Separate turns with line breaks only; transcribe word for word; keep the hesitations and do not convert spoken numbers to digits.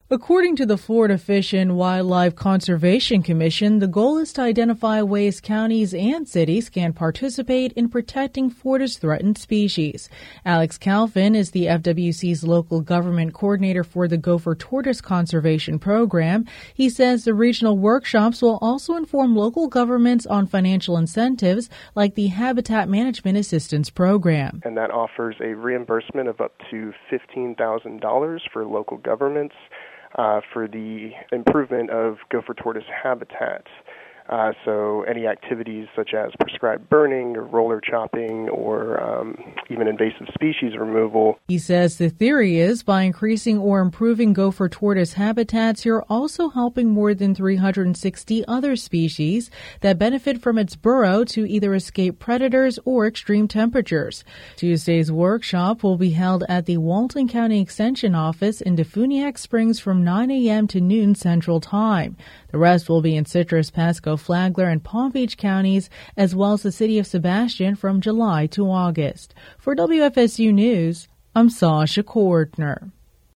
According to the Florida Fish and Wildlife Conservation Commission, the goal is to identify ways counties and cities can participate in protecting Florida's threatened species. Alex Calvin is the F W C's local government coordinator for the Gopher Tortoise Conservation Program. He says the regional workshops will also inform local governments on financial incentives like the Habitat Management Assistance Program.
And that offers a reimbursement of up to fifteen thousand dollars for local governments Uh, for the improvement of gopher tortoise habitats. Uh, so any activities such as prescribed burning or roller chopping or um, even invasive species removal.
He says the theory is by increasing or improving gopher tortoise habitats, you're also helping more than three hundred sixty other species that benefit from its burrow to either escape predators or extreme temperatures. Tuesday's workshop will be held at the Walton County Extension Office in Defuniak Springs from nine a.m. to noon Central Time. The rest will be in Citrus, Pasco, Flagler, and Palm Beach counties, as well as the city of Sebastian from July to August. For W F S U News, I'm Sasha Cordner.